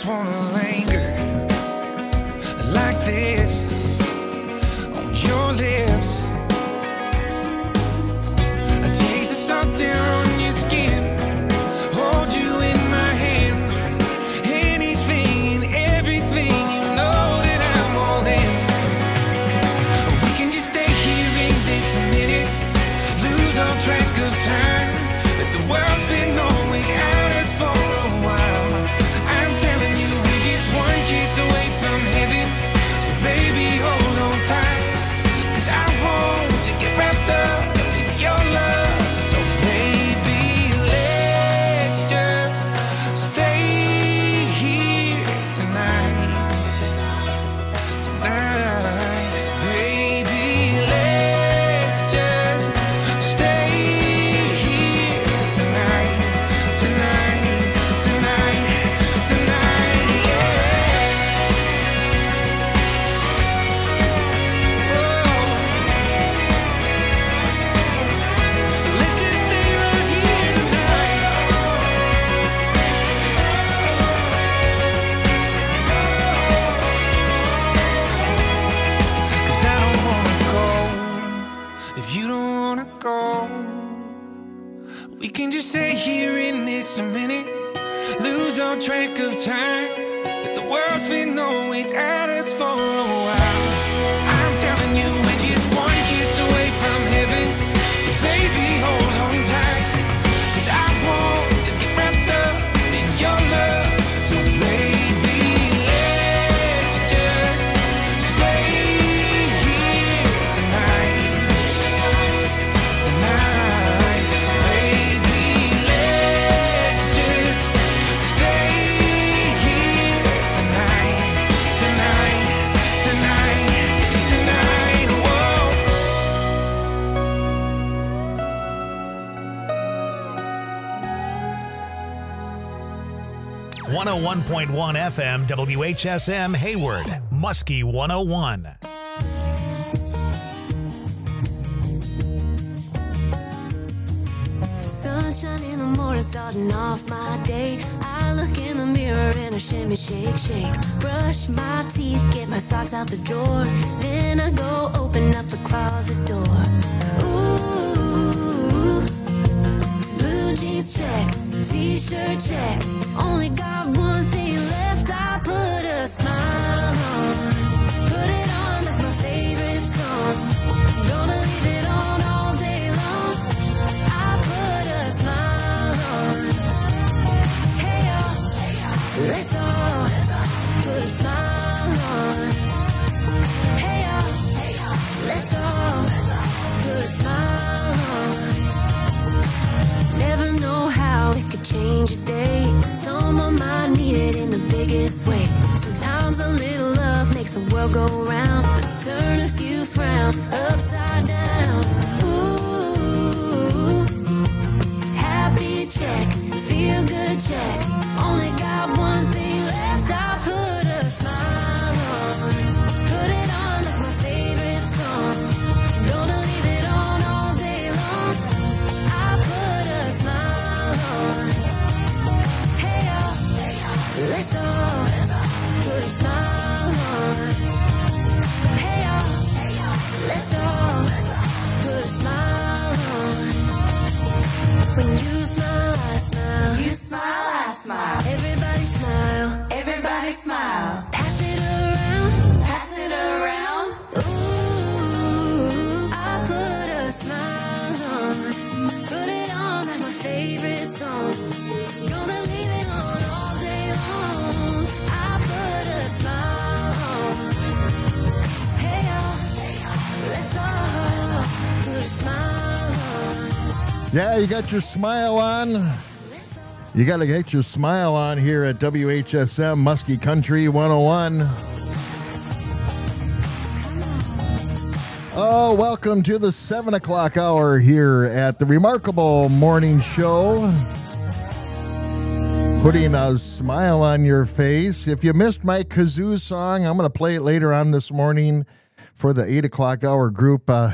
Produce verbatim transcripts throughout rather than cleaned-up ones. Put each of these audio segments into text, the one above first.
just wanna linger like this on your lips. A taste of salt down on your skin. Hold you in my hands. Anything and everything, you know that I'm all in. We can just stay here in this minute, lose all track of time. But the world's been going without us for a while. I'm telling you, we're just one kiss away from heaven. So baby, hold on tight, 'cause I want to get wrapped up in your love. So baby, let's just stay here tonight. Tonight, baby, let's just stay here tonight. Tonight, tonight, tonight, yeah. Oh, let's just stay right here tonight. 'Cause I don't wanna go if you don't wanna go. We can just stay here in this a minute, lose all track of time. But the world's been on without us for a while. I'm telling you, we're just one kiss away from heaven. So baby, hold on tight, 'cause I want to get wrapped up in your love. So baby, let's just stay here tonight. Tonight, baby, let's just stay here tonight. Tonight, tonight, tonight, whoa. one oh one point one F M, W H S M, Hayward, Muskie one oh one. Sunshine in the morning, starting off my day. I look in the mirror and I shimmy, shake, shake. Brush my teeth, get my socks out the drawer. Then I go open up the closet door. Ooh, blue jeans check, t-shirt check. Only got one thing left, I put a smile on. Put it on like my favorite song. Gonna leave it on all day long. I put a smile on. Hey y'all, let's all put a smile on. Hey y'all, let's all put a smile on. Never know how it could change a day. Someone might need it in the biggest way. Sometimes a little love makes the world go round. Let's turn a few frowns upside down. Ooh, happy check, feel good check. Only got one thing left, I put a smile on. Put it on like my favorite song. Gonna leave it on all day long. I put a smile on. Hey y'all, let's all put a smile on. Hey y'all, let's all put a smile on. When you smile, I smile. You smile, I smile. Everybody smile. Everybody smile. Pass it around. Pass it around. Ooh, I put a smile on. Put it on like my favorite song. Gonna leave it on all day long. I put a smile on. Hey y'all, let's all put a smile on. Yeah, you got your smile on. You got to get your smile on here at W H S M Muskie Country one oh one. Oh, welcome to the seven o'clock hour here at the Remarkable Morning Show. Putting a smile on your face. If you missed my kazoo song, I'm going to play it later on this morning for the eight o'clock hour group. Uh,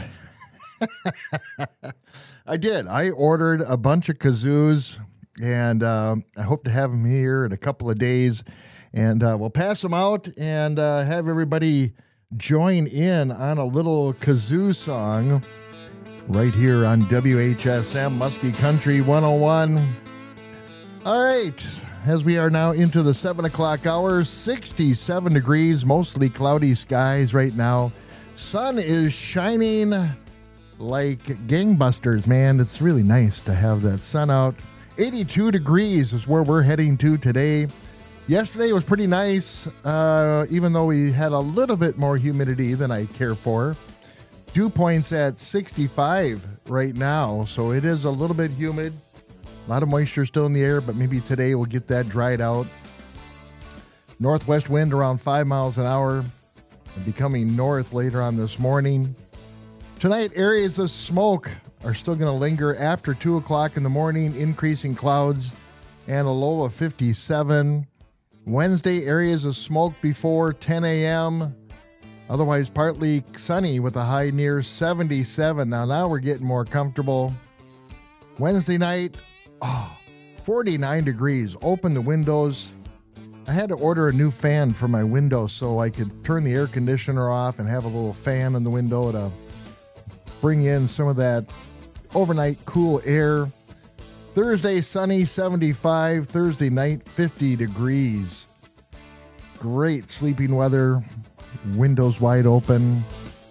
I did. I ordered a bunch of kazoos, and uh, I hope to have them here in a couple of days. And uh, we'll pass them out and uh, have everybody join in on a little kazoo song right here on W H S M Muskie Country one oh one. All right, as we are now into the seven o'clock hour, sixty-seven degrees, mostly cloudy skies right now. Sun is shining like gangbusters, man. It's really nice to have that sun out. eighty-two degrees is where we're heading to today. Yesterday was pretty nice, uh, even though we had a little bit more humidity than I care for. Dew point's at sixty-five right now, so it is a little bit humid. A lot of moisture still in the air, but maybe today we'll get that dried out. Northwest wind around five miles an hour, and becoming north later on this morning. Tonight, areas of smoke are still going to linger after two o'clock in the morning, increasing clouds and a low of fifty-seven. Wednesday, areas of smoke before ten a.m. Otherwise, partly sunny with a high near seventy-seven. Now, now we're getting more comfortable. Wednesday night, oh, forty-nine degrees. Open the windows. I had to order a new fan for my window so I could turn the air conditioner off and have a little fan in the window to bring in some of that overnight cool air. Thursday, sunny, seventy-five. Thursday night, fifty degrees. Great sleeping weather. Windows wide open.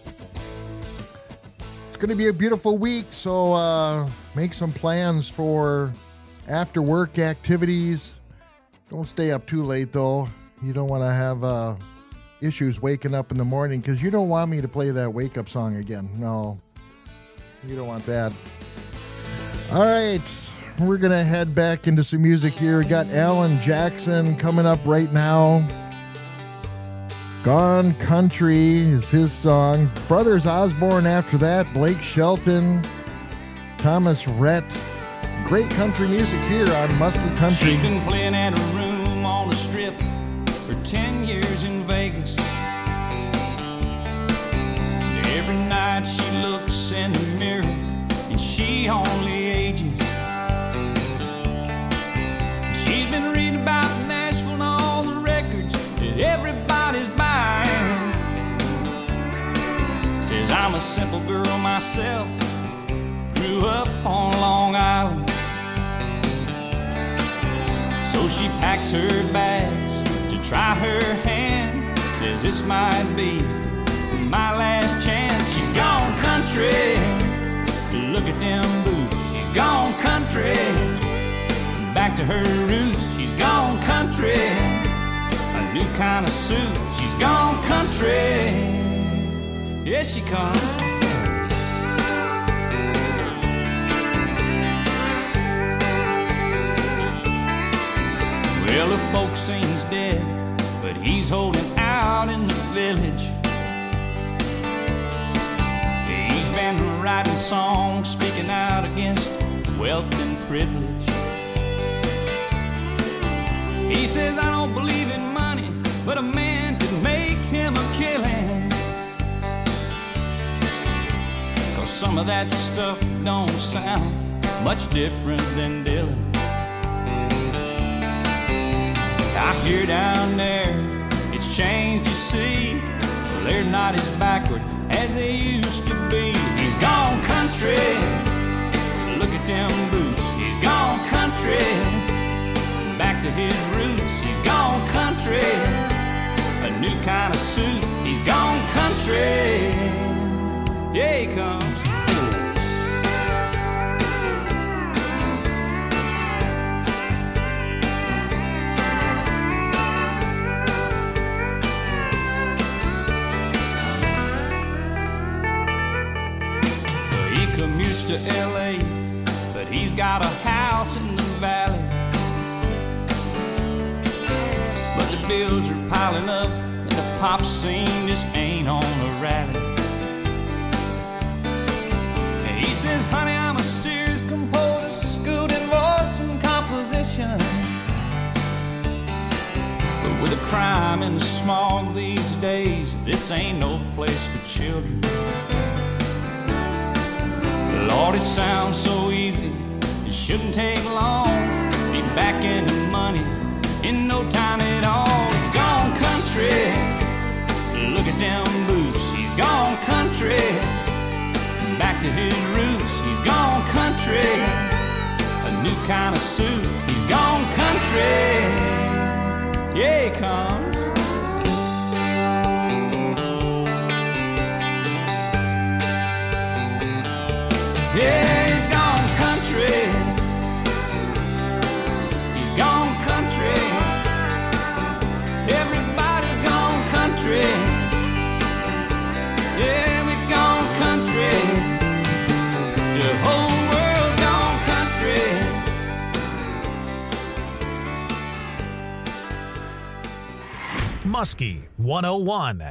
It's going to be a beautiful week, so uh, make some plans for after work activities. Don't stay up too late, though. You don't want to have uh, issues waking up in the morning, because you don't want me to play that wake-up song again. No, you don't want that. All right, we're going to head back into some music here. We got Alan Jackson coming up right now. Gone Country is his song. Brothers Osborne after that. Blake Shelton, Thomas Rhett. Great country music here on Muskie Country. She's been playing at a room on the strip for ten years in Vegas. Every night she looks in the mirror and she only ages. She's been reading about Nashville and all the records that everybody's buying. Says I'm a simple girl myself, grew up on Long Island. So she packs her bags to try her hand. Says this might be my last chance. She's gone country, look at them boots. She's gone country, back to her roots. She's gone country, a new kind of suit. She's gone country, here she comes. Well, the folks say he's dead, but he's holding out in the village. He's been writing songs, speaking out against wealth and privilege. He says, I don't believe in money, but a man can make him a killing. 'Cause some of that stuff don't sound much different than Dylan. I hear down there, it's changed, you see. Well, they're not as backward as they used to be. He's gone country, look at them boots. He's gone country, back to his roots. He's gone country, a new kind of suit. He's gone country, yeah, he comes. To L A, but he's got a house in the valley. But the bills are piling up and the pop scene just ain't on the rally. And he says, honey, I'm a serious composer, schooled in voice and composition. But with the crime and the smog these days, this ain't no place for children. Lord, it sounds so easy, it shouldn't take long. Be back into money in no time at all. country. Look at them boots, he's gone country. Back to his roots, he's gone country. A new kind of suit, he's gone country. Yeah, he comes. Yeah, he's gone country. He's gone country. Everybody's gone country. Yeah, we've gone country. The whole world's gone country. Muskie one oh one.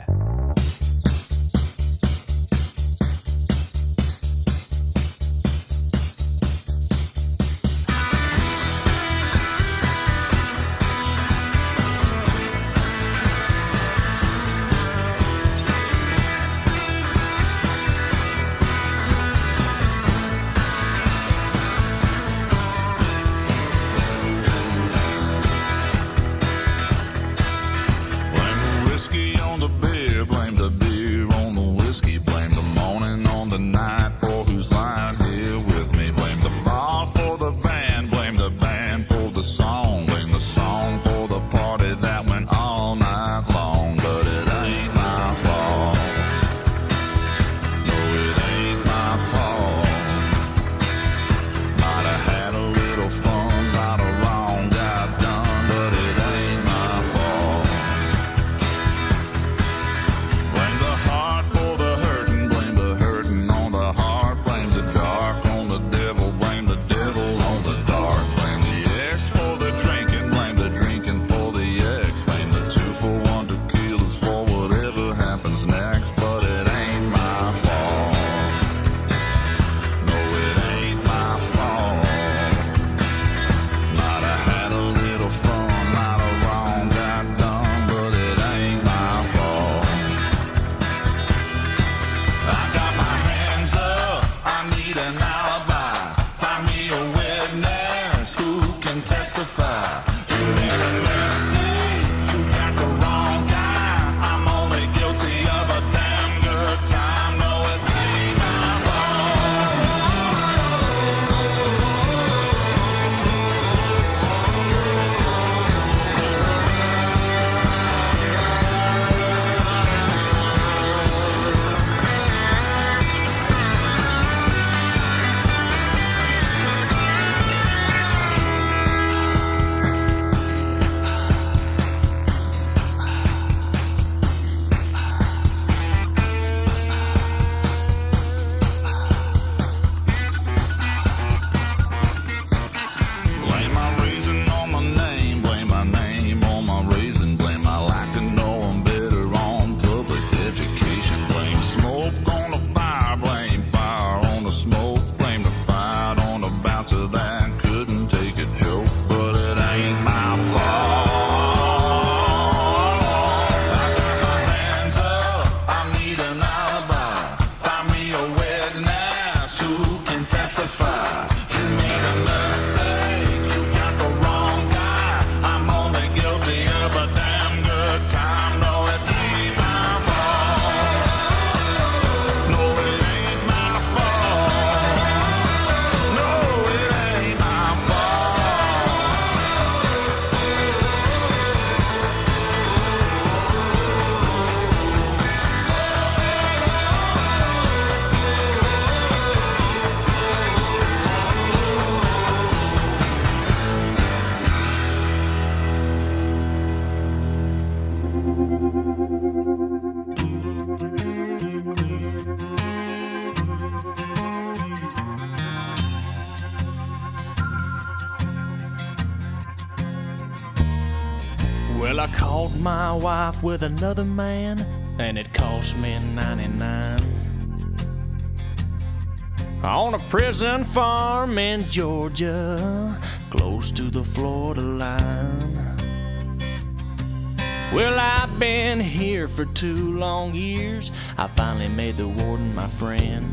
Well, I caught my wife with another man, and it cost me ninety-nine. On a prison farm in Georgia, close to the Florida line. Well, I've been here for two long years. I finally made the warden my friend.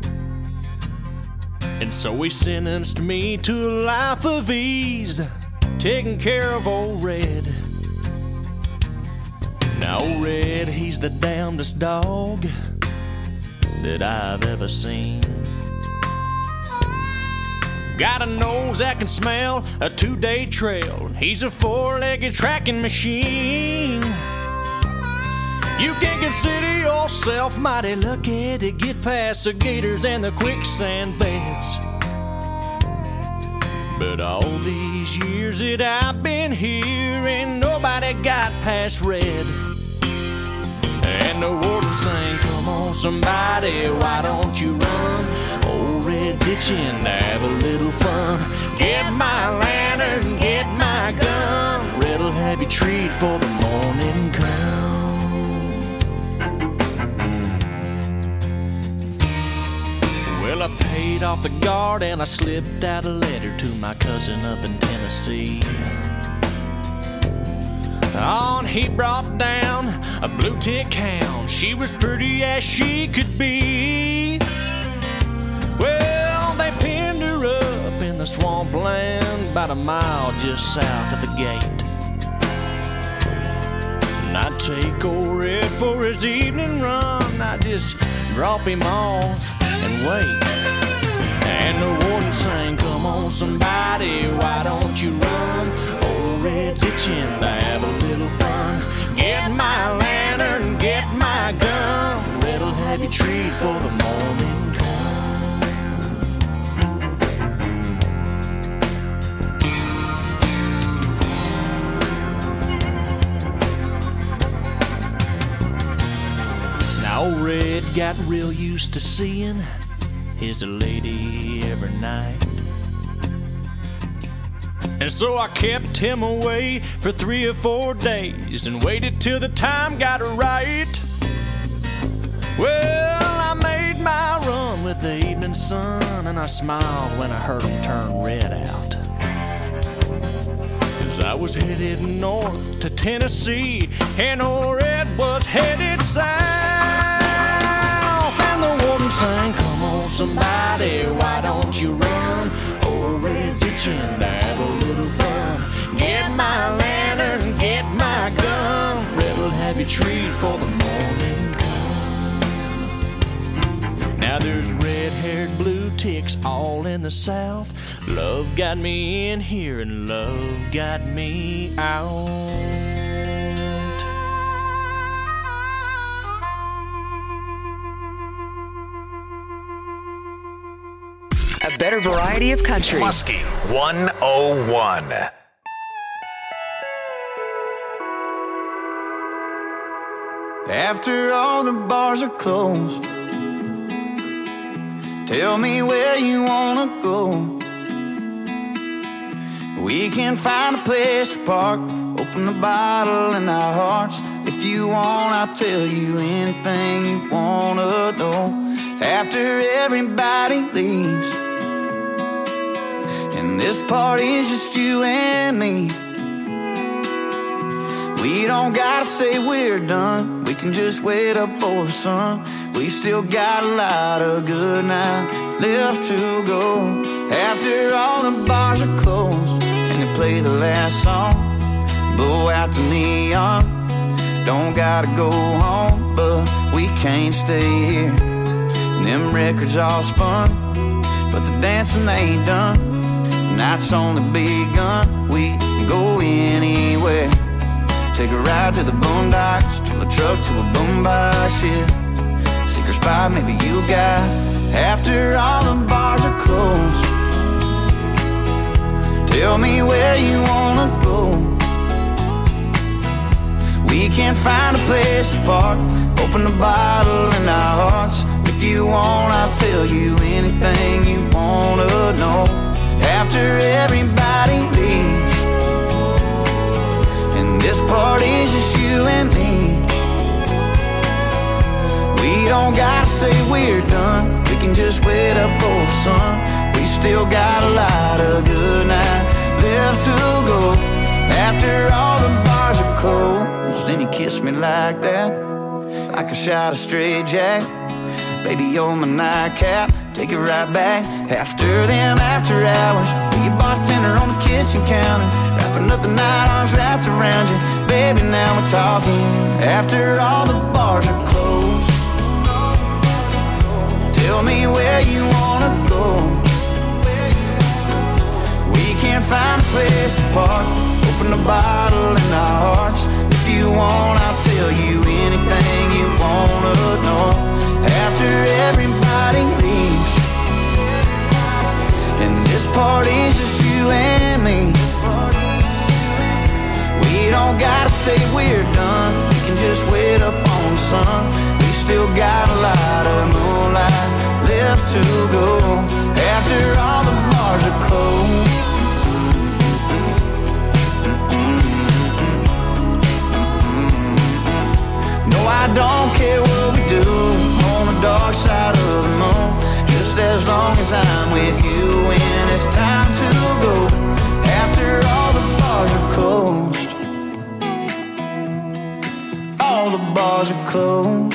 And so he sentenced me to a life of ease, taking care of old Red. Now Red, he's the damnedest dog that I've ever seen. Got a nose that can smell a two-day trail. He's a four-legged tracking machine. You can consider yourself mighty lucky to get past the gators and the quicksand beds. But all these years that I've been here, ain't nobody got past Red. And the warden sang, come on somebody, why don't you run? Old Red's itching to have a little fun. Get my lantern, get my gun. Red'll have you treat for the morning come. Well, I paid off the guard and I slipped out a letter to my cousin up in Tennessee. On he brought down a blue tick hound. She was pretty as she could be. Well, they pinned her up in the swampland about a mile just south of the gate. And I'd take old Red for his evening run. I'd just drop him off and wait. And the warden sang, come on somebody, why don't you run? Old Red's itching to have a little fun. Get my lantern, get my gun. Red'll have you treat for the morning come. Now old Red got real used to seeing his lady every night. And so I kept him away for three or four days and waited till the time got right. Well, I made my run with the evening sun, and I smiled when I heard him turn Red out. 'Cause I was headed north to Tennessee, and old Red was headed south. And the warden sang, come on somebody, why don't you run? Old Red's itching to have a little fun. Get my lantern, get my gun. Red'll have you treat for the morning come. Now there's red-haired blue ticks all in the south. Love got me in here and love got me out. A better variety of country. Muskie one oh one. After all the bars are closed, tell me where you wanna go. We can find a place to park, open the bottle in our hearts. If you want, I'll tell you anything you wanna know. After everybody leaves, and this party's just you and me, we don't gotta say we're done. We can just wait up for the sun. We still got a lot of good night left to go. After all the bars are closed and they play the last song, blow out the neon. Don't gotta go home, but we can't stay here. And them records all spun, but the dancing ain't done. The night's only begun. We can go anywhere. Take a ride to the boondocks, to a truck, to a boombox, yeah. Secret spot maybe you got. After all the bars are closed, tell me where you wanna go. We can find a place to park, open the bottle in our hearts. If you want, I'll tell you anything you wanna know. After everybody leaves, and this party's just you and me, we don't gotta say we're done. We can just wait up for the sun. We still got a lot of good night left to go. After all the bars are closed, then you kiss me like that, like a shot of straight jack. Baby, you're my nightcap, take it right back. After them after hours, be a bartender on the kitchen counter, wrapping up the night, arms wrapped around you. baby, now we're talking. After all the bars are closed, tell me where you wanna go. We can't find a place to park. Open a bottle in our hearts. If you want, I'll tell you anything you wanna know. After everybody leaves, and this party's just you and me, we don't gotta say we're done. We can just wait up on the sun. We still got a lot of moonlight left to go. After all the bars are closed, no, I don't care what we do on the dark side of the moon, just as long as I'm with you when it's time to go. After all the bars are closed, all the bars are closed.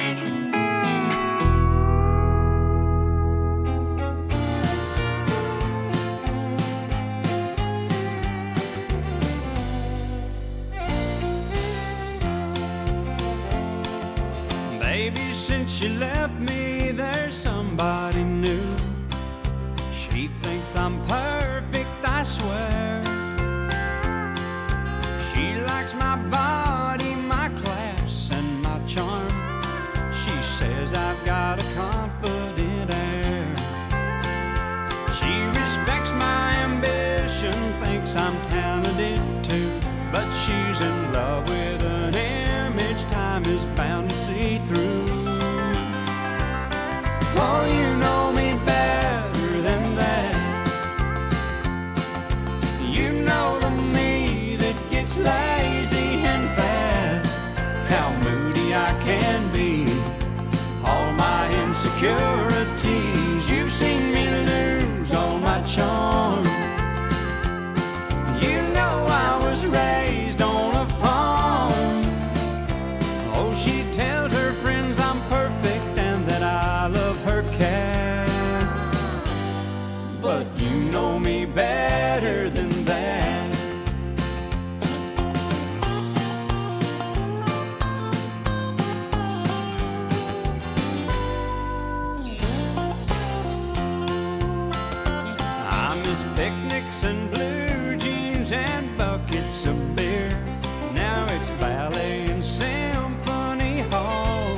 Baby, since you left me, there's somebody new. She thinks I'm perfect, I swear. She likes my body, my class, and my charm. She says I've got a confident air. She respects my ambition, thinks I'm talented too. But she's in love with an image time is bound to see through. Oh, you know me better than that. You know the me that gets lazy and fat. How moody I can be, all my insecurities. You've seen me lose all my charm. You know I was raised on a farm. Oh, she tells her friends I'm perfect and that I love her cat. But you know me better than that. I miss picnics and blue jeans and buckets of beer. Now it's ballet and symphony hall.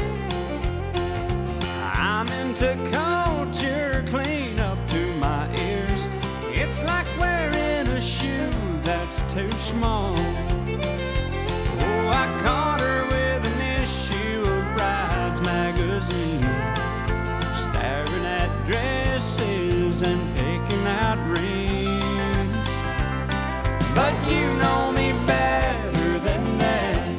I'm into culture clean up to my ears. It's like wearing a shoe that's too small. Oh, I caught her with an issue of Brides magazine, staring at dresses and picking out rings. But you know me better than that.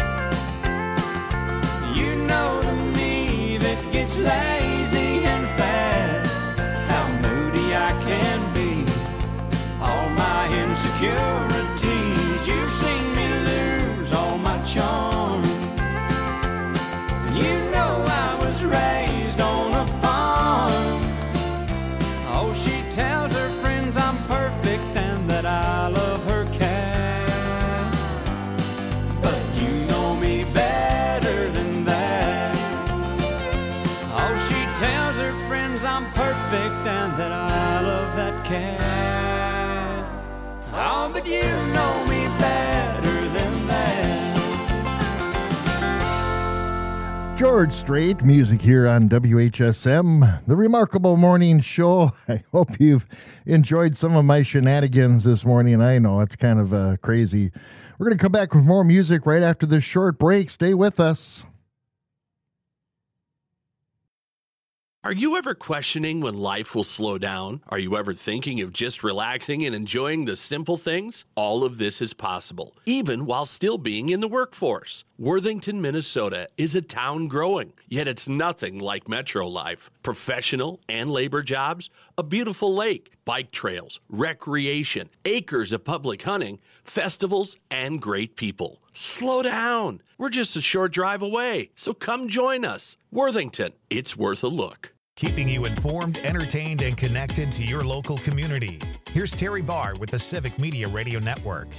You know the me that gets lazy and fat. How moody I can be, all my insecurities. You've seen me lose all my charm. You know I was raised on a farm. Oh, she tells her friends I'm perfect and that I love her cat. But you know me better than that. Oh, she tells her friends I'm perfect and that I love that cat. Oh, but you know me better than that. George Strait, music here on W H S M, the Remarkable Morning Show. I hope you've enjoyed some of my shenanigans this morning. I know it's kind of uh, crazy. We're going to come back with more music right after this short break. Stay with us. Are you ever questioning when life will slow down? Are you ever thinking of just relaxing and enjoying the simple things? All of this is possible, even while still being in the workforce. Worthington, Minnesota is a town growing, yet it's nothing like metro life. Professional and labor jobs, a beautiful lake, bike trails, recreation, acres of public hunting, festivals, and great people. Slow down. We're just a short drive away, so come join us. Worthington, it's worth a look. Keeping you informed, entertained, and connected to your local community. Here's Terry Barr with the Civic Media Radio Network.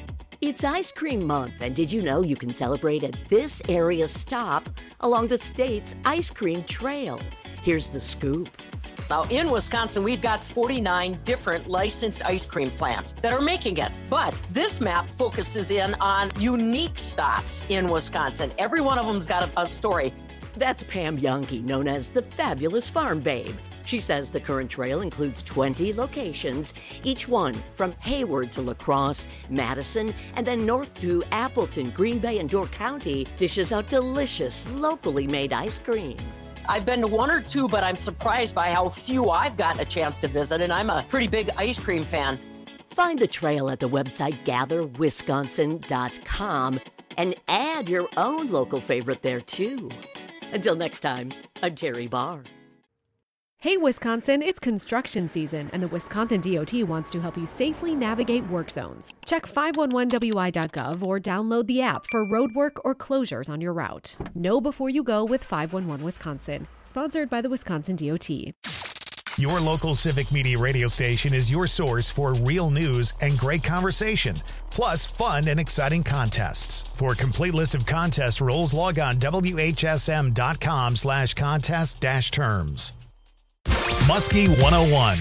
It's Ice Cream Month, and did you know you can celebrate at this area stop along the state's ice cream trail? Here's the scoop. Now, in Wisconsin, we've got forty-nine different licensed ice cream plants that are making it. But this map focuses in on unique stops in Wisconsin. Every one of them's got a, a story. That's Pam Youngke, known as the Fabulous Farm Babe. She says the current trail includes twenty locations, each one from Hayward to La Crosse, Madison, and then north to Appleton, Green Bay, and Door County dishes out delicious, locally made ice cream. I've been to one or two, but I'm surprised by how few I've gotten a chance to visit, and I'm a pretty big ice cream fan. Find the trail at the website gather wisconsin dot com and add your own local favorite there, too. Until next time, I'm Terry Barr. Hey Wisconsin, it's construction season, and the Wisconsin D O T wants to help you safely navigate work zones. Check five one one W I dot gov or download the app for road work or closures on your route. Know before you go with five one one Wisconsin, sponsored by the Wisconsin D O T. Your local Civic Media radio station is your source for real news and great conversation, plus fun and exciting contests. For a complete list of contest rules, log on W H S M dot com slash contest dash terms. Muskie one oh one.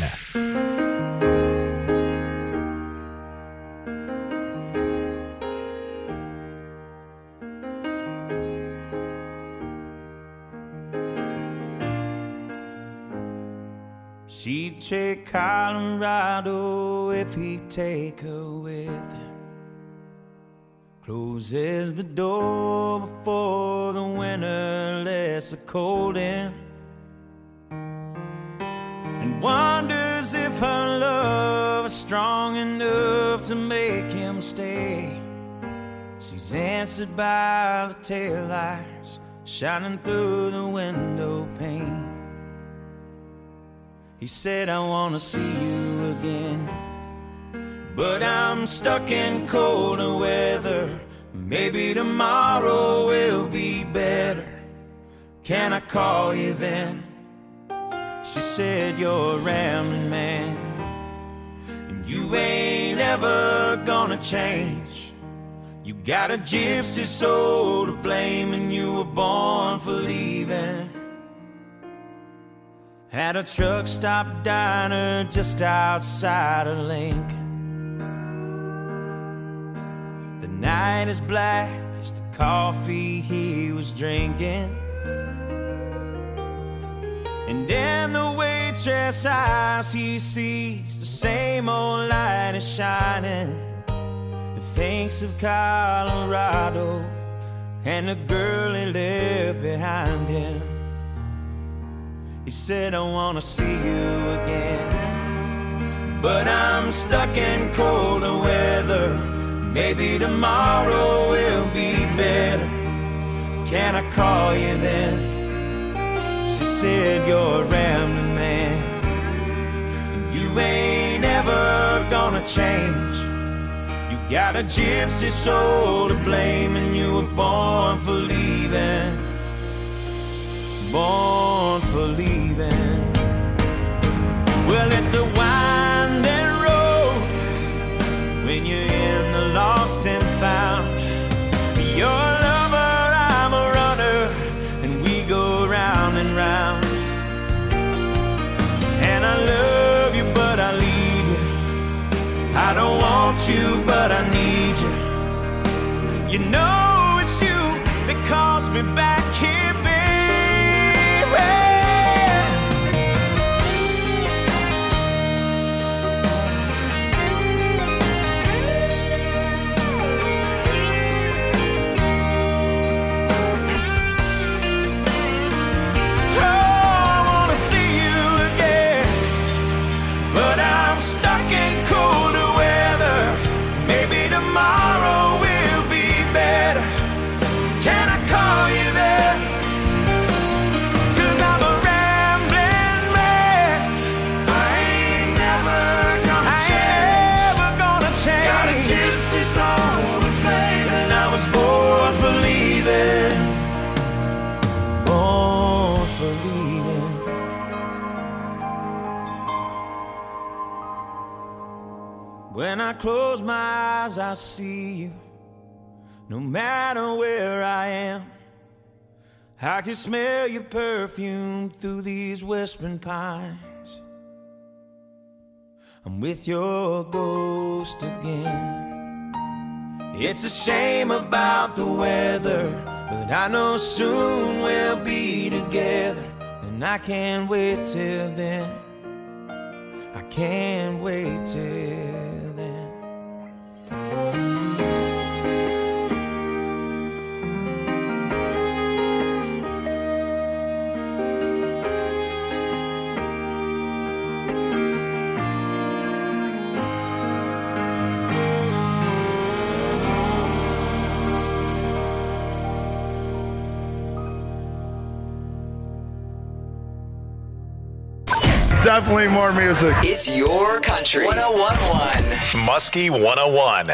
She'd take Colorado if he'd take her with him. Closes the door before the winter lets the cold in, and wonders if her love is strong enough to make him stay. She's answered by the taillights shining through the window pane. He said, I wanna see you again, but I'm stuck in colder weather. Maybe tomorrow will be better. Can I call you then? She said, you're a rambling man, and you ain't ever gonna change. You got a gypsy soul to blame, and you were born for leaving. At a truck stop diner just outside of Lincoln. The night is black as the coffee he was drinking, and in the waitress' eyes he sees the same old light is shining. He thinks of Colorado and the girl he left behind him. He said, I wanna see you again, but I'm stuck in colder weather. Maybe tomorrow will be better. Can I call you then? She said, you're a rambling man, and you ain't ever gonna change. You got a gypsy soul to blame, and you were born for leaving. Born for leaving. Well, it's a winding road when you're in the lost and found. You're a lover, I'm a runner, and we go round and round. And I love you, but I leave you. I don't want you, but I need you. You know it's you that calls me back here, baby. Stuck in colder weather. Maybe tomorrow will be better. Can I call you there? When I close my eyes, I see you. No matter where I am, I can smell your perfume through these whispering pines. I'm with your ghost again. It's a shame about the weather, but I know soon we'll be together. And I can't wait till then. I can't wait till then. Definitely more music. It's your country. one oh one point one. Muskie one oh one.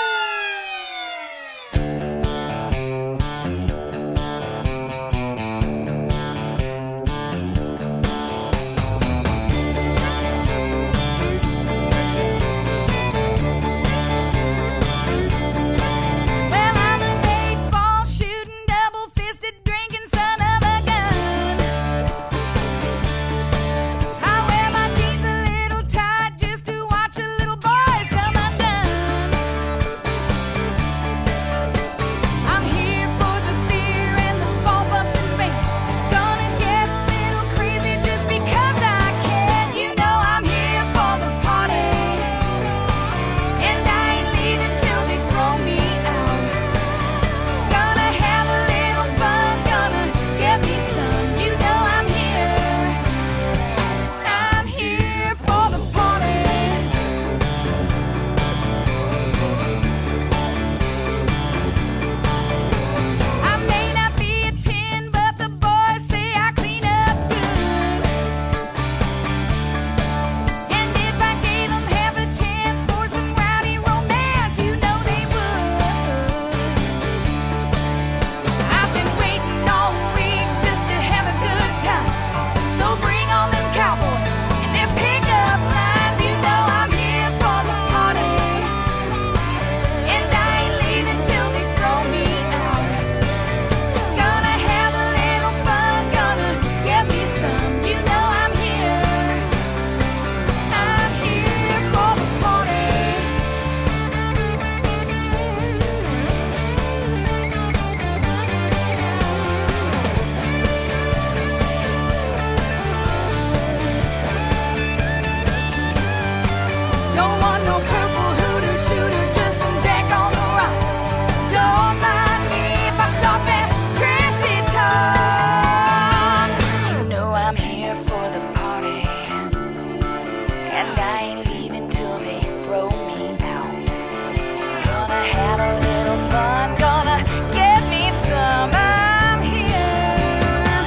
Well, I'm an eight-ball shooting, double-fisted drinking son of a gun. I wear my jeans a little tight just to watch a little boys come undone. I'm here for the beer and the ball-busting band. Gonna get a little crazy just because I can. You know I'm here for the party, and I ain't leaving till they throw me out. Gonna have a little fun, gonna get me some. You know I'm here. I'm here for the party. I may not be a ten, but the boys say I clean up good. And if I gave them half a chance for some rowdy romance, you know they would. I've been waiting all week just to have a good time. So bring on them cowboys and their pickup lines. You know I'm here for the party, and I ain't leaving till they throw me out. Gonna have a little fun, gonna get me some. You know I'm here. I'm here for the party. Don't want no purple hooter shooter, just some Jack on the rocks. Don't mind me if I start that trashy talk. You know I'm here for the party, and I ain't leaving till they throw me out. Gonna have a little fun, gonna get me some. I'm here.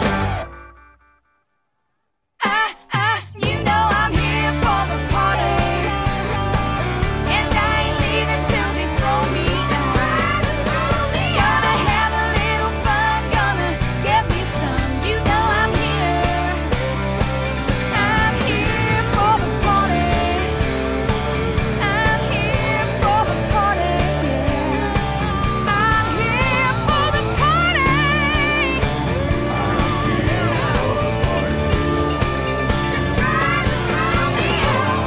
I, I, you know I'm here for the party, and I ain't leaving till they throw me out. Gonna have a little fun, gonna get me some. You know I'm here. I'm here for the party. I'm here for the party. I'm here for the party. Just try to throw me out.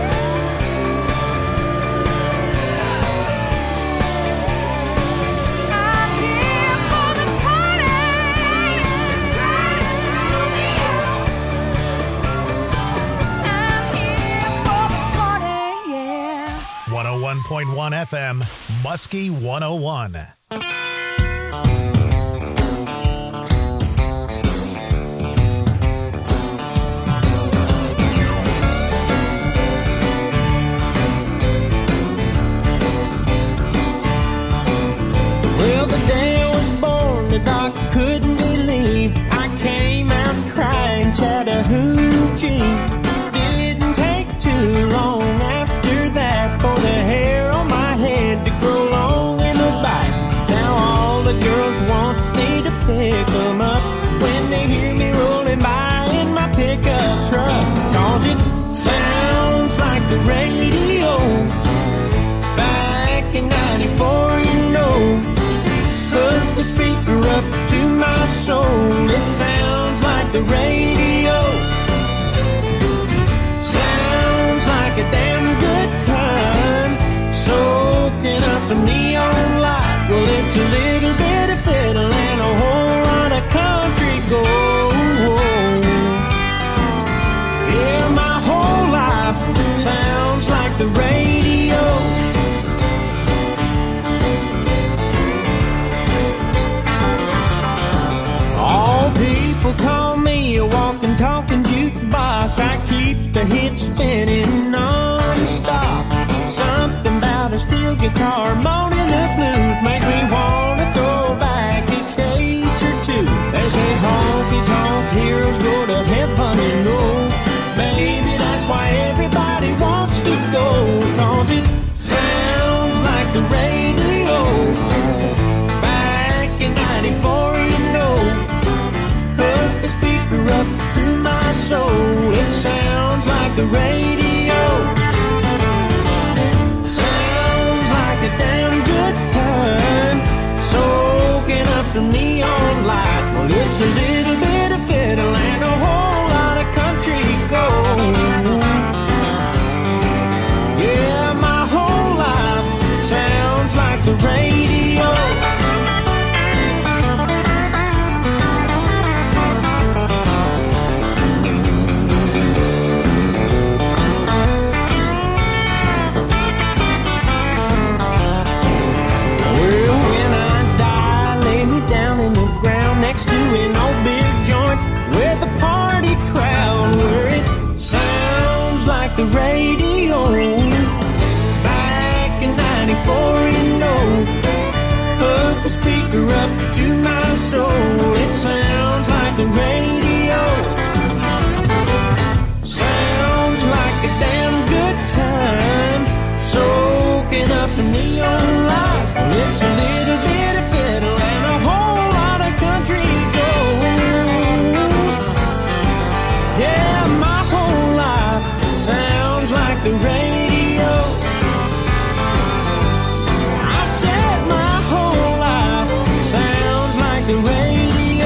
I'm here for the party. Just try to throw me out. I'm here for the party, yeah. one oh one point one F M, Muskie one oh one. Well, the day I was born, the doc couldn't believe I came out crying Chattahoochee. Didn't take too long after that for the hair on my head to grow long in the back. Now all the girls want me to pick them up when they hear me rolling by in my pickup truck. Cause it sounds like the radio in ninety-four, you know. Hook the speaker up to my soul. It sounds like the radio. Sounds like a damn good time. Soaking up some neon light. Well, it's a little bit of fiddle and a whole lot of country gold. Yeah, my whole life sounds like the radio. All people call me a walking, talking jukebox. I keep the hits spinning non-stop. Something about a steel guitar moaning the blues makes me wanna throw back a case or two. They say honky-tonk heroes go to heaven, you know. Maybe that's why everybody wants to go, 'cause it sounds like the radio. Back in ninety-four, you know. Hook the speaker up to my soul. It sounds like the radio. Sounds like a damn good time. Soaking up some neon light. Well, it's a little bit of fiddle and a whole lot of country gold. Yeah, my whole life sounds like the radio. Next to an old big joint with a party crowd where it sounds like the radio. Back in ninety-four, you know. Hook the speaker up to my soul. It sounds like the radio. Sounds like a damn good time. Soaking up some neon light. Well, it's a little bit of fiddle and a whole lot of country gold. Yeah, my whole life sounds like the radio. I said my whole life sounds like the radio.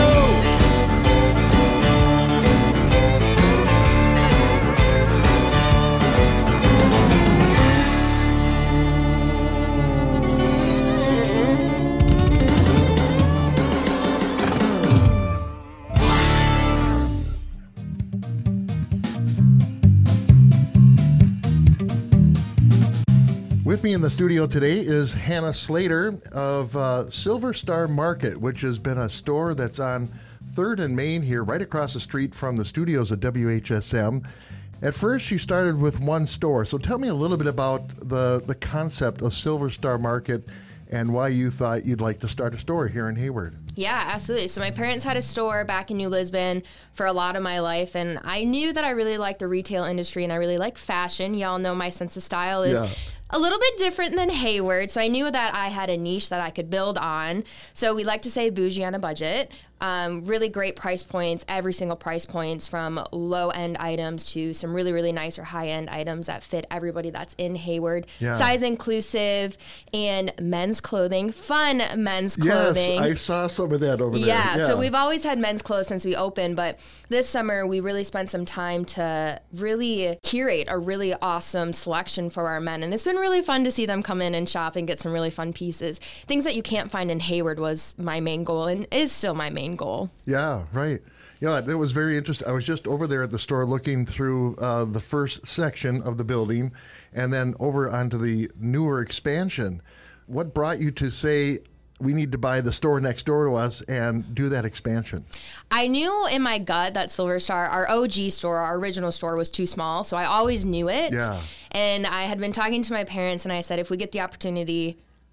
With me in the studio today is Hannah Slater of uh, Silver Star Market, which has been a store that's on third and Main here, right across the street from the studios at W H S M. At first, she started with one store. So tell me a little bit about the, the concept of Silver Star Market and why you thought you'd like to start a store here in Hayward. Yeah, absolutely. So my parents had a store back in New Lisbon for a lot of my life, and I knew that I really liked the retail industry and I really like fashion. Y'all know my sense of style is Yeah. a little bit different than Hayward, so I knew that I had a niche that I could build on. So we like to say bougie on a budget. Um, really great price points, every single price points, from low-end items to some really, really nice or high-end items that fit everybody that's in Hayward. Yeah. Size inclusive, and men's clothing, fun men's clothing. Yes, I saw some of that over there. Yeah, so we've always had men's clothes since we opened, but this summer we really spent some time to really curate a really awesome selection for our men, and it's been really fun to see them come in and shop and get some really fun pieces. Things that you can't find in Hayward was my main goal and is still my main goal. Yeah, right. Yeah, that was very interesting. I was just over there at the store looking through uh, the first section of the building and then over onto the newer expansion. What brought you to say, we need to buy the store next door to us and do that expansion? I knew in my gut that Silver Star, our O G store, our original store, was too small, so I always knew it. Yeah. And I had been talking to my parents, and I said, if we get the opportunity,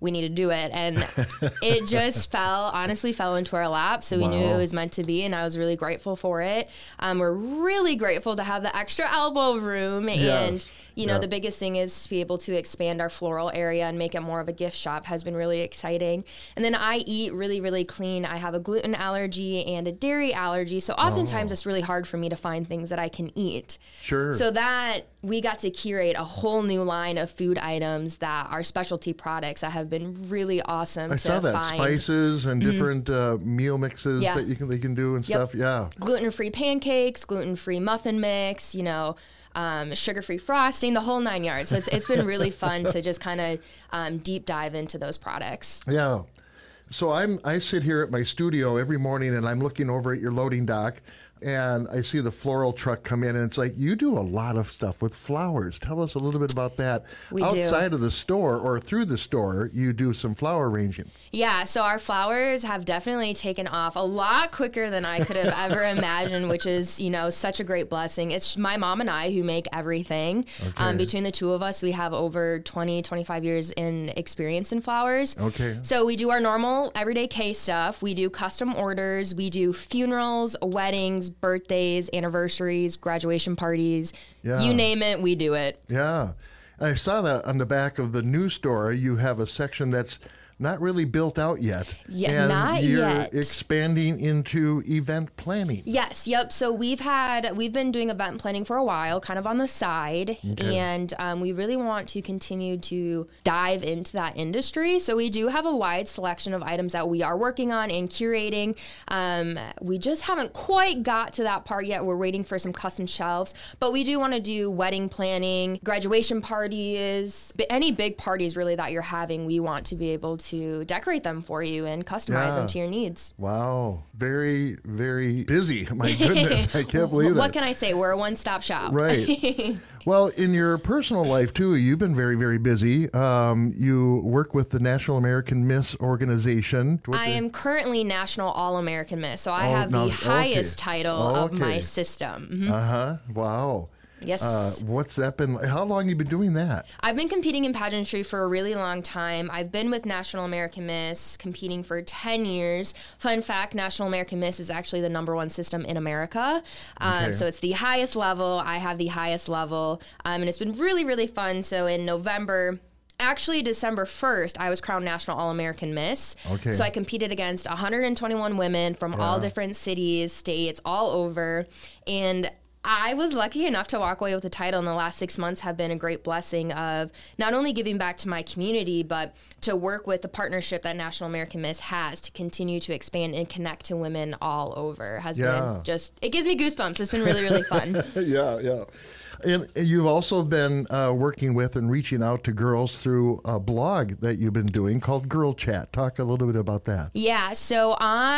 we need to do it. And it just fell, honestly fell into our lap. So we Wow. knew it was meant to be, and I was really grateful for it. Um, we're really grateful to have the extra elbow room. Yes. And, you know, Yeah. the biggest thing is to be able to expand our floral area and make it more of a gift shop has been really exciting. And then I eat really, really clean. I have a gluten allergy and a dairy allergy. So oftentimes Oh. it's really hard for me to find things that I can eat. Sure. So that we got to curate a whole new line of food items that are specialty products that have been really awesome I to saw that find. spices and Mhm. different uh, meal mixes Yeah. that you can they can do and Yep. stuff. Yeah. Gluten-free pancakes, gluten-free muffin mix, you know, um, sugar-free frosting, the whole nine yards. So it's, it's been really fun to just kind of um, deep dive into those products. Yeah. So I'm I sit here at my studio every morning and I'm looking over at your loading dock and I see the floral truck come in and it's like you do a lot of stuff with flowers. Tell us a little bit about that. We do. Outside of the store or through the store, you do some flower arranging. Yeah, so our flowers have definitely taken off a lot quicker than I could have ever imagined, which is, you know, such a great blessing. It's my mom and I who make everything. Um, Okay. between the two of us, we have over twenty, twenty-five years in experience in flowers. Okay. So we do our normal everyday K stuff. We do custom orders. We do funerals, weddings, birthdays, anniversaries, graduation parties. Yeah. You name it, we do it. Yeah. And I saw that on the back of the new store. You have a section that's not really built out yet. Yeah, and not you're yet. expanding into event planning. Yes, yep. So we've had we've been doing event planning for a while, kind of on the side, Okay. and um, we really want to continue to dive into that industry. So we do have a wide selection of items that we are working on and curating. Um, we just haven't quite got to that part yet. We're waiting for some custom shelves, but we do want to do wedding planning, graduation parties, b- any big parties really that you're having. We want to be able to decorate them for you and customize Yeah. them to your needs. Wow. Very, very busy. My goodness. I can't believe What that. can I say? We're a one-stop shop. Right. Well, in your personal life, too, you've been very, very busy. Um, you work with the National American Miss Organization. What's I the- am currently National All-American Miss, so I Oh, have now- the highest okay. title of my Okay. system. Mhm. Uh-huh. Wow. Yes. Uh, what's that been? How long you been doing that? I've been competing in pageantry for a really long time. I've been with National American Miss competing for ten years. Fun fact, National American Miss is actually the number one system in America. Um, Okay. So it's the highest level. I have the highest level. Um, and it's been really, really fun. So in November, actually December first, I was crowned National All-American Miss. Okay. So I competed against one hundred twenty-one women from all Yeah. different cities, states, all over. And I was lucky enough to walk away with the title, and the last six months have been a great blessing of not only giving back to my community, but to work with the partnership that National American Miss has to continue to expand and connect to women all over. Has Yeah. been just, it gives me goosebumps. It's been really, really fun. yeah, yeah. And you've also been uh, working with and reaching out to girls through a blog that you've been doing called Girl Chat. Talk a little bit about that. Yeah, so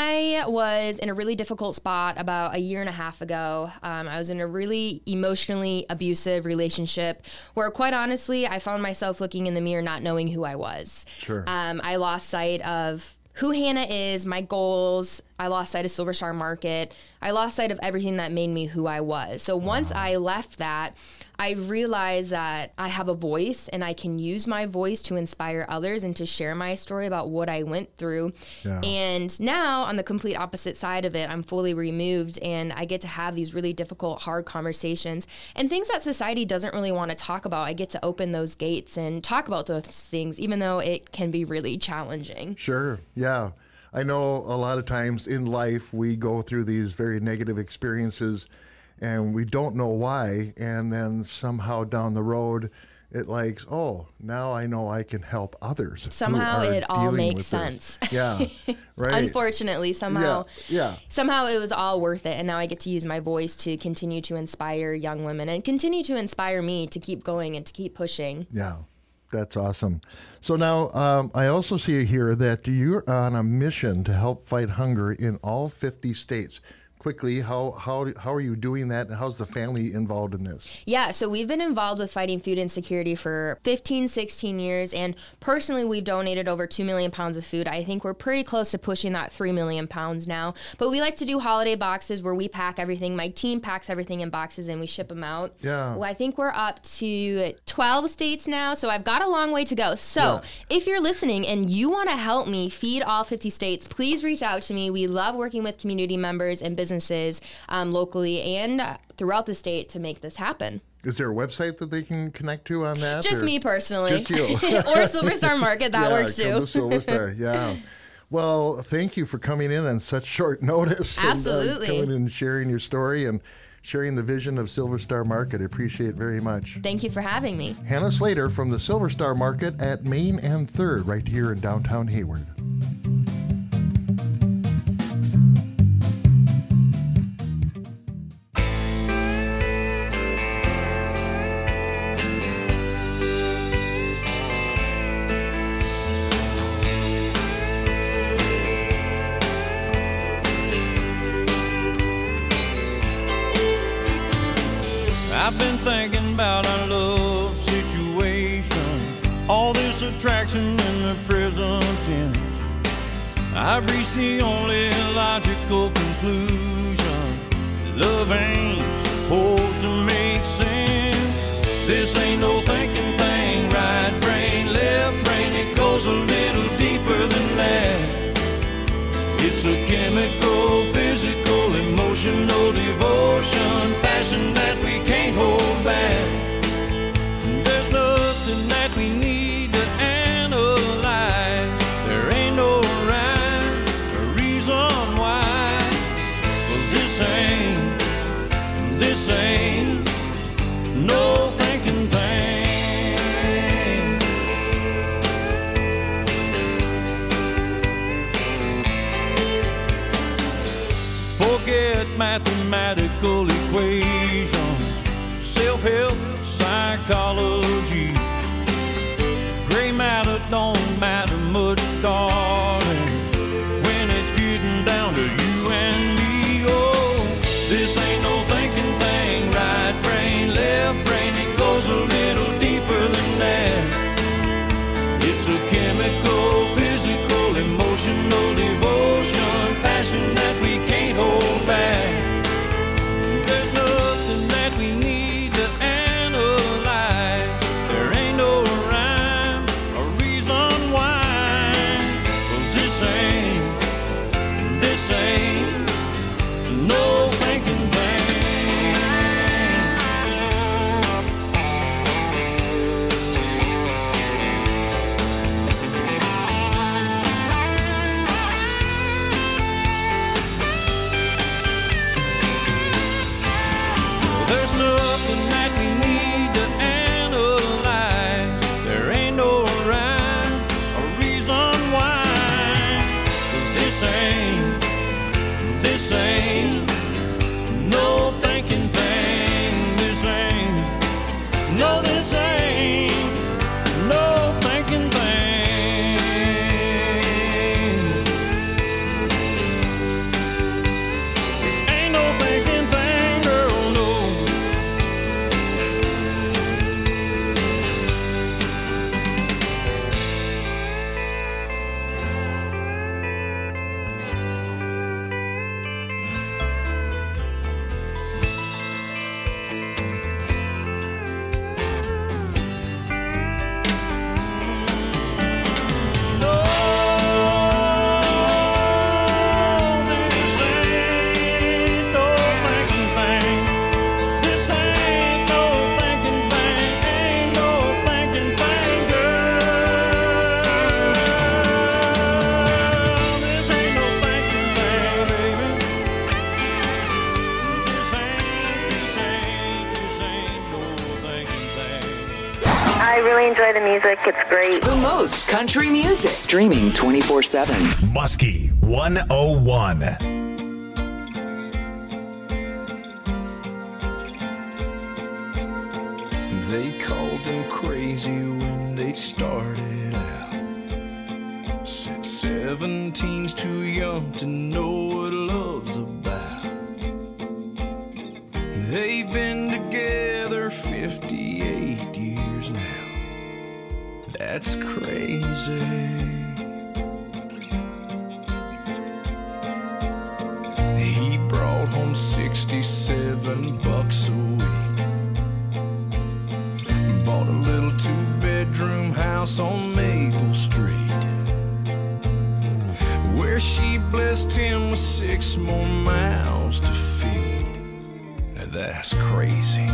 I was in a really difficult spot about a year and a half ago. Um, I was in a really emotionally abusive relationship where, quite honestly, I found myself looking in the mirror not knowing who I was. Sure. Um, I lost sight of who Hannah is, my goals. I lost sight of Silver Star Market. I lost sight of everything that made me who I was. So once I left that, I realized that I have a voice and I can use my voice to inspire others and to share my story about what I went through. Yeah. And now on the complete opposite side of it, I'm fully removed and I get to have these really difficult, hard conversations and things that society doesn't really want to talk about. I get to open those gates and talk about those things, even though it can be really challenging. Sure. Yeah. I know a lot of times in life we go through these very negative experiences and we don't know why. And then somehow down the road, it like, oh, now I know I can help others. who Somehow are it all dealing makes with this. sense. Yeah. Right. Unfortunately, somehow, Yeah. somehow it was all worth it. And now I get to use my voice to continue to inspire young women and continue to inspire me to keep going and to keep pushing. Yeah. That's awesome. So now um, I also see here that you're on a mission to help fight hunger in all fifty states. quickly, how how how are you doing that, and how's the family involved in this? Yeah, so we've been involved with fighting food insecurity for fifteen, sixteen years, and personally we've donated over two million pounds of food. I think we're pretty close to pushing that three million pounds now. But we like to do holiday boxes where we pack everything. My team packs everything in boxes and we ship them out. Yeah. Well, I think we're up to twelve states now, so I've got a long way to go. So Yeah. if you're listening and you want to help me feed all fifty states, please reach out to me. We love working with community members and businesses um, locally and uh, throughout the state to make this happen. Is there a website that they can connect to on that? Just or- me personally. Just you. Or Silver Star Market, that yeah, works come too. to Silver Star, yeah. Well, thank you for coming in on such short notice. Absolutely. And, uh, coming and sharing your story and sharing the vision of Silver Star Market. I appreciate it very much. Thank you for having me. Hannah Slater from the Silver Star Market at Main and third right here in downtown Hayward. I've been thinking about our love situation, all this attraction in the present tense. I've reached the only logical conclusion: love ain't supposed to make sense. This ain't no thinking thing, right brain, left brain, it goes a little deeper than that. It's a chemical, physical, emotional devotion, passion that we can't hold back. There's nothing that we need to analyze. There ain't no rhyme or reason why. 'Cause this ain't, this ain't no thinking thing. Forget mathematical equations, self-help, psychology. Gray matter don't matter much, darling, when it's getting down to you and me. Oh, this ain't no thinking thing, right brain, left brain, it goes a little deeper than that. It's a chemical, physical, emotional devotion, passion that we can't hold back. There's nothing that we need to analyze. There ain't no rhyme or reason why. 'Cause this ain't, this ain't no thinking thing. There's nothing that we need to analyze. There ain't no rhyme or reason why. 'Cause this ain't, this ain't no thinking thing. This ain't, no, this ain't no thinking thing. This ain't no thinking thing, girl, no. I really enjoy the music. It's great. The most country music. Streaming twenty-four seven. Muskie one oh one. They called them crazy when they started out. Said seventeen's too young to know what love's about. They've been together fifty-eight years now. That's crazy. He brought home sixty-seven bucks a week. Bought a little two-bedroom house on Maple Street, where she blessed him with six more mouths to feed. Now that's crazy.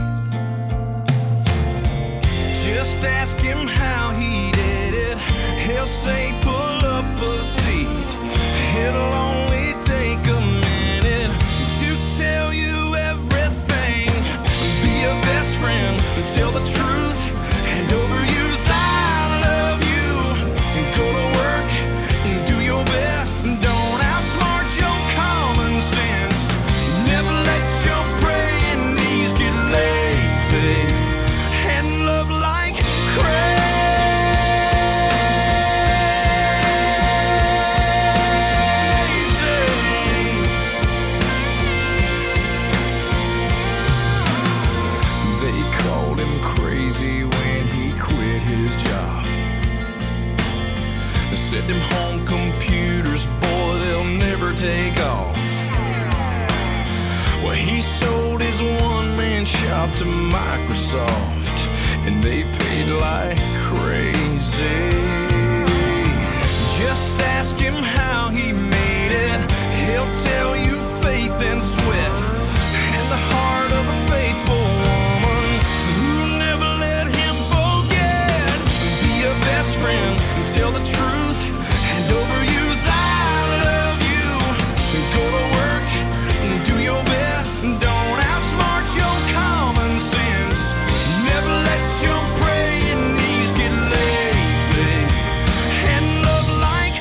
Just ask him how he did it. He'll say pull up a seat. It'll only take a minute to tell you everything. Be a best friend, tell the truth, and overuse I love you. Go to work, do your best, don't outsmart your common sense. Never let your praying knees get lazy, and love like crazy. They called him crazy when he quit his job. They said them home computers, boy, they'll never take off. Well, he sold his one-man shop to Microsoft, and they paid like crazy. Just ask him how he made it. He'll tell you faith and sweat, and the heart of a faithful woman who never let him forget. Be a best friend, tell the truth, and overuse I love you. Go to work, do your best, don't outsmart your common sense. Never let your praying knees get lazy, and love like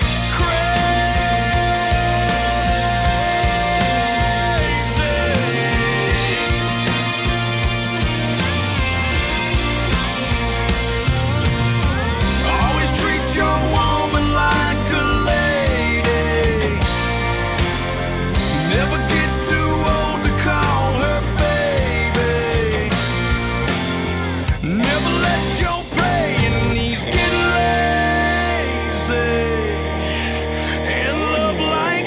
always treat your woman like a lady. Never get too old to call her baby. Never let your praying knees get lazy, and love like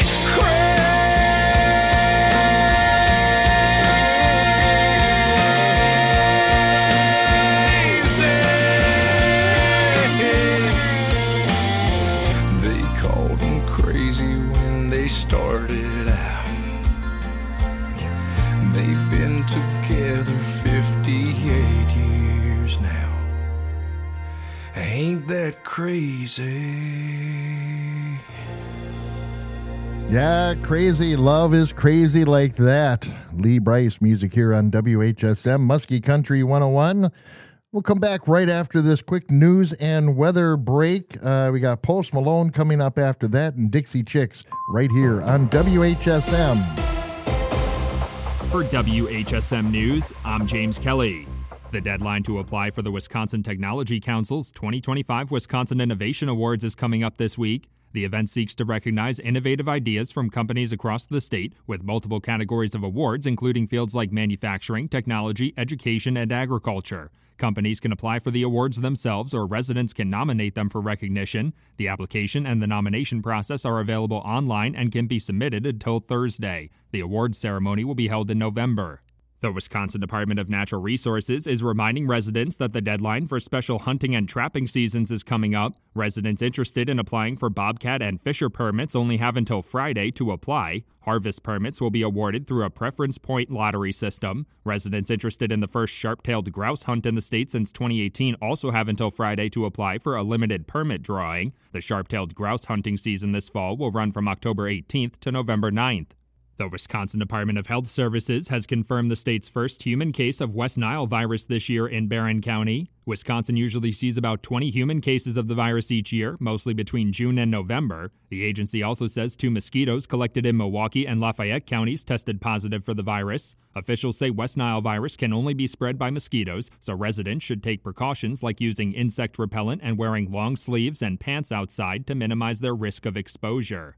crazy. They called him crazy when they started out. They've been together fifty-eight years now. Ain't that crazy? Yeah, crazy. Love is crazy like that. Lee Bryce, music here on W H S M, Muskie Country one oh one. We'll come back right after this quick news and weather break. Uh, we got Post Malone coming up after that, and Dixie Chicks right here on W H S M. For W H S M News, I'm James Kelly. The deadline to apply for the Wisconsin Technology Council's twenty twenty-five Wisconsin Innovation Awards is coming up this week. The event seeks to recognize innovative ideas from companies across the state with multiple categories of awards, including fields like manufacturing, technology, education, and agriculture. Companies can apply for the awards themselves, or residents can nominate them for recognition. The application and the nomination process are available online and can be submitted until Thursday. The awards ceremony will be held in November. The Wisconsin Department of Natural Resources is reminding residents that the deadline for special hunting and trapping seasons is coming up. Residents interested in applying for bobcat and fisher permits only have until Friday to apply. Harvest permits will be awarded through a preference point lottery system. Residents interested in the first sharp-tailed grouse hunt in the state since twenty eighteen also have until Friday to apply for a limited permit drawing. The sharp-tailed grouse hunting season this fall will run from October eighteenth to November ninth. The Wisconsin Department of Health Services has confirmed the state's first human case of West Nile virus this year in Barron County. Wisconsin usually sees about twenty human cases of the virus each year, mostly between June and November. The agency also says two mosquitoes collected in Milwaukee and Lafayette counties tested positive for the virus. Officials say West Nile virus can only be spread by mosquitoes, so residents should take precautions like using insect repellent and wearing long sleeves and pants outside to minimize their risk of exposure.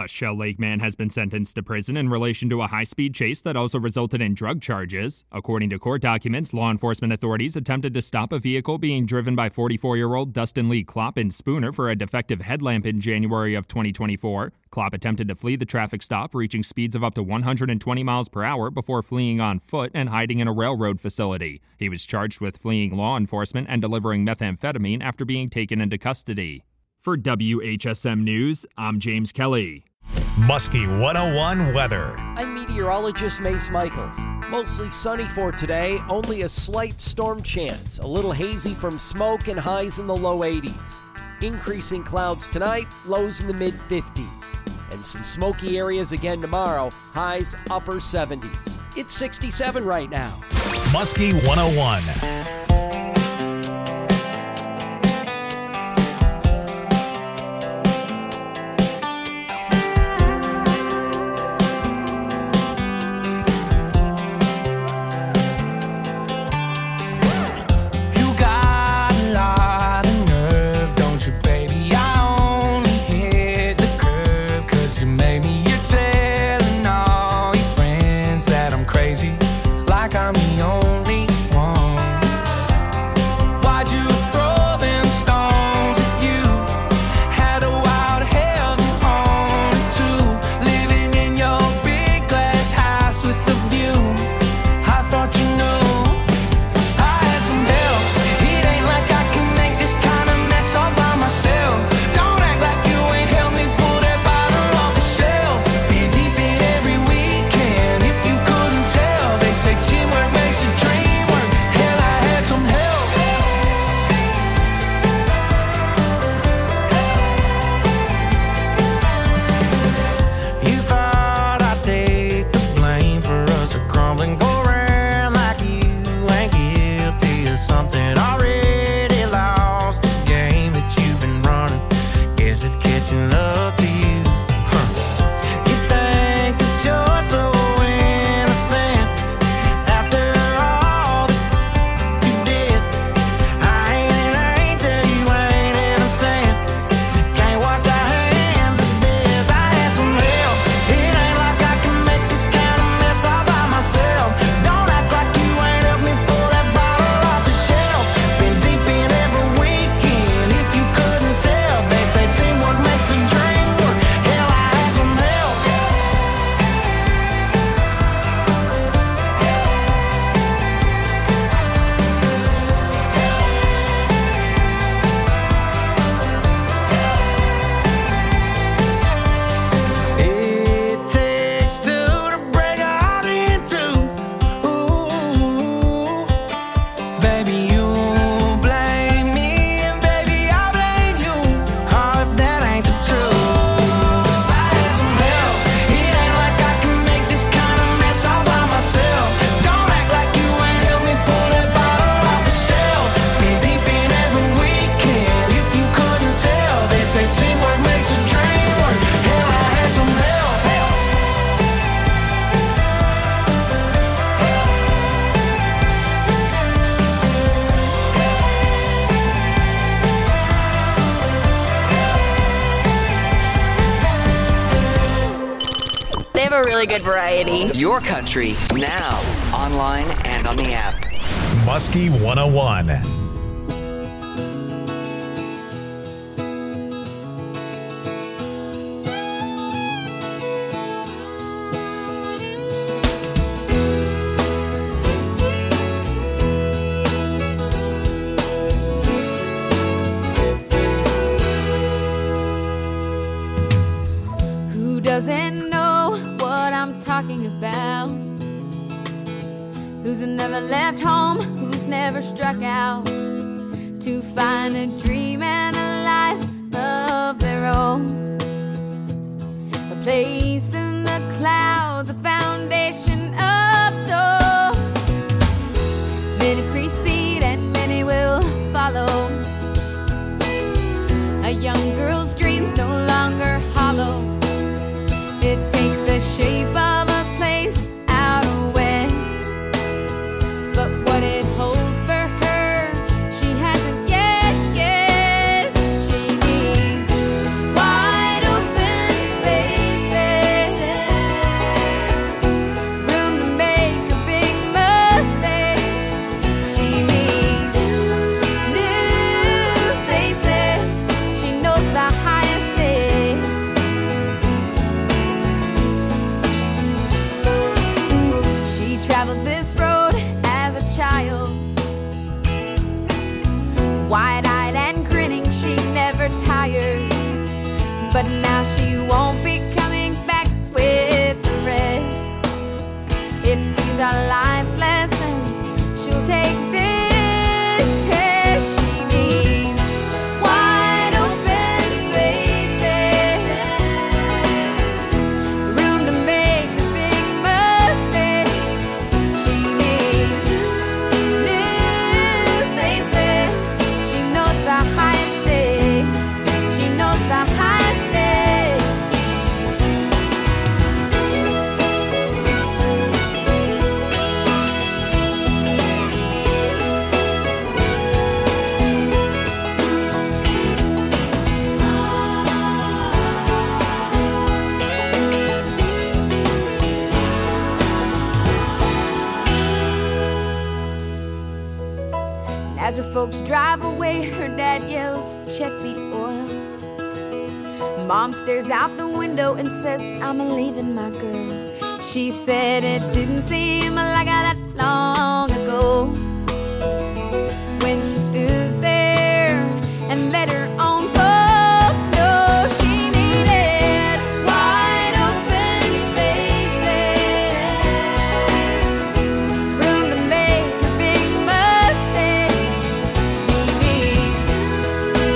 A Shell Lake man has been sentenced to prison in relation to a high-speed chase that also resulted in drug charges. According to court documents, law enforcement authorities attempted to stop a vehicle being driven by forty-four-year-old Dustin Lee Klopp in Spooner for a defective headlamp in January of twenty twenty-four. Klopp attempted to flee the traffic stop, reaching speeds of up to one hundred twenty miles per hour before fleeing on foot and hiding in a railroad facility. He was charged with fleeing law enforcement and delivering methamphetamine after being taken into custody. For W H S M News, I'm James Kelly. Muskie one oh one weather. I'm meteorologist Mace Michaels. Mostly sunny for today, only a slight storm chance. A little hazy from smoke and highs in the low eighties. Increasing clouds tonight, lows in the mid fifties. And some smoky areas again tomorrow, highs upper seventies. It's sixty-seven right now. Muskie one oh one. I'm the only one. Why'd you throw them stones at you? Had a wild heaven on it too. Living in your big glass house with the view. I thought you knew I had some help. It ain't like I can make this kind of mess all by myself. Don't act like you ain't helped me pull that bottle off the shelf. Been deep in every weekend. If you couldn't tell, they say teamwork makes a dream work. Hell, I had some help. You thought I'd take the blame for us to crumble and go around like you ain't guilty of something already lost. The game that you've been running, guess it's catching up to you. Huh. You think that you're so innocent after all that you did. I ain't an angel, you ain't innocent. Can't wash our hands of this. I had some help. It ain't like I can make this kind of mess all by myself. Don't act like you ain't helped me pull that bottle off the shelf. Been deep in every weekend. If you couldn't tell, they say teamwork makes the dream work. Hell, I had some help. It takes two to break a heart in two. Ooh, baby, you blame me, and baby, I blame you. Oh, if that ain't the truth. I had some help. It ain't like I can make this kind of mess all by myself. Don't act like you ain't helped me pull that bottle off the shelf. Been deep in every weekend. If you couldn't tell, they say teamwork makes a dream work. Hell, I had some help. They have a really good variety. Your country, now, online and on the app. Muskie one oh one. Who doesn't know what I'm talking about? Who's never left home? Who's never struck out to find a dream and a life of their own? A place in the clouds, a foundation of stone. Many precede and many will follow. A young girl's dreams no longer hollow. It takes the shape of a place out west. But what it holds for her, she hasn't yet guessed. She needs wide open space wide-eyed and grinning, she never tired. But now she won't be coming back with the rest. If these are life's lessons, she'll take this test. She needs wide open spaces, room to make a big mistake. She needs new faces. She knows the high stakes. She knows the high As her folks drive away, her dad yells, check the oil. Mom stares out the window and says, I'm leaving my girl. She said it didn't seem like that long ago.